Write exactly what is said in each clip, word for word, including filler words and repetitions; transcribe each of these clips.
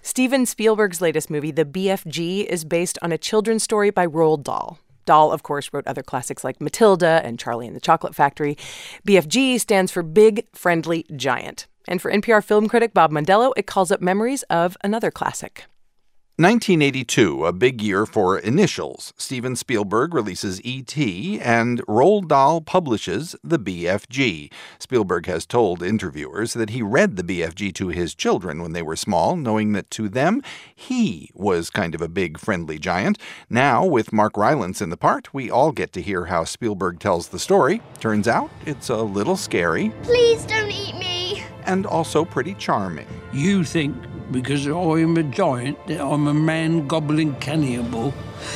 Steven Spielberg's latest movie, The B F G, is based on a children's story by Roald Dahl. Dahl, of course, wrote other classics like Matilda and Charlie and the Chocolate Factory. B F G stands for Big Friendly Giant. And for N P R film critic Bob Mondello, it calls up memories of another classic. nineteen eighty-two, a big year for initials. Steven Spielberg releases E T and Roald Dahl publishes the B F G. Spielberg has told interviewers that he read the B F G to his children when they were small, knowing that to them, he was kind of a big, friendly giant. Now, with Mark Rylance in the part, we all get to hear how Spielberg tells the story. Turns out, it's a little scary. Please don't eat me. And also pretty charming. You think because I am a giant that I'm a man-gobbling cannibal?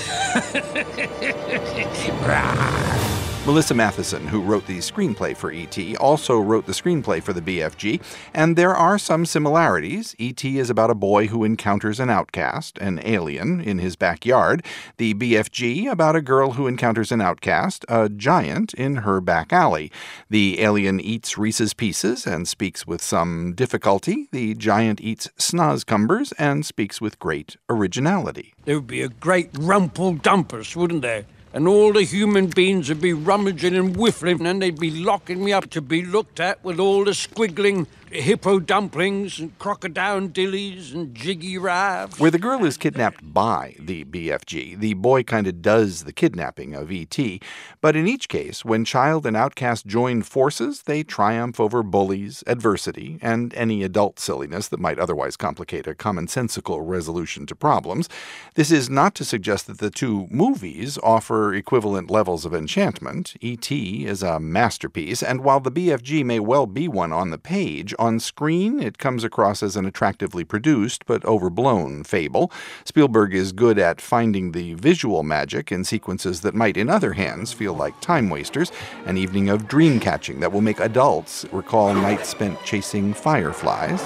Melissa Matheson, who wrote the screenplay for E T, also wrote the screenplay for the B F G, and there are some similarities. E T is about a boy who encounters an outcast, an alien, in his backyard. The B F G about a girl who encounters an outcast, a giant, in her back alley. The alien eats Reese's Pieces and speaks with some difficulty. The giant eats Snozcumbers and speaks with great originality. There would be a great rumple-dumpus, wouldn't there? And all the human beings would be rummaging and whiffling, and they'd be locking me up to be looked at with all the squiggling hippo dumplings and crocodile dillies and jiggy raves. Where the girl is kidnapped by the B F G, the boy kind of does the kidnapping of E T. But in each case, when child and outcast join forces, they triumph over bullies, adversity, and any adult silliness that might otherwise complicate a commonsensical resolution to problems. This is not to suggest that the two movies offer equivalent levels of enchantment. E T is a masterpiece, and while the B F G may well be one on the page, on screen it comes across as an attractively produced but overblown fable. Spielberg is good at finding the visual magic in sequences that might in other hands feel like time wasters, an evening of dream catching that will make adults recall nights spent chasing fireflies.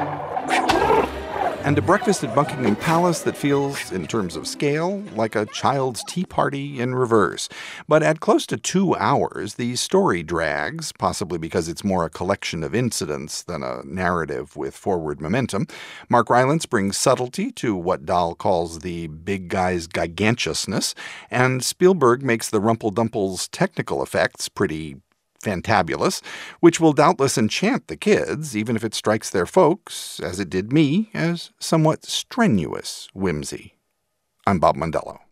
And a breakfast at Buckingham Palace that feels, in terms of scale, like a child's tea party in reverse. But at close to two hours, the story drags, possibly because it's more a collection of incidents than a narrative with forward momentum. Mark Rylance brings subtlety to what Dahl calls the big guy's gigantousness, and Spielberg makes the Rumple-Dumple's technical effects pretty fantabulous, which will doubtless enchant the kids, even if it strikes their folks, as it did me, as somewhat strenuous whimsy. I'm Bob Mondello.